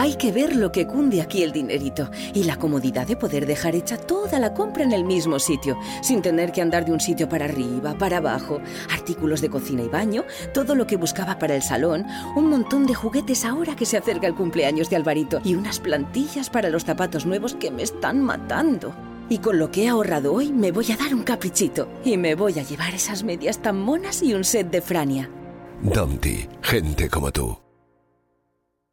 Hay que ver lo que cunde aquí el dinerito y la comodidad de poder dejar hecha toda la compra en el mismo sitio, sin tener que andar de un sitio para arriba, para abajo, artículos de cocina y baño, todo lo que buscaba para el salón, un montón de juguetes ahora que se acerca el cumpleaños de Alvarito y unas plantillas para los zapatos nuevos que me están matando. Y con lo que he ahorrado hoy me voy a dar un caprichito y me voy a llevar esas medias tan monas y un set de Frania. Domti, gente como tú.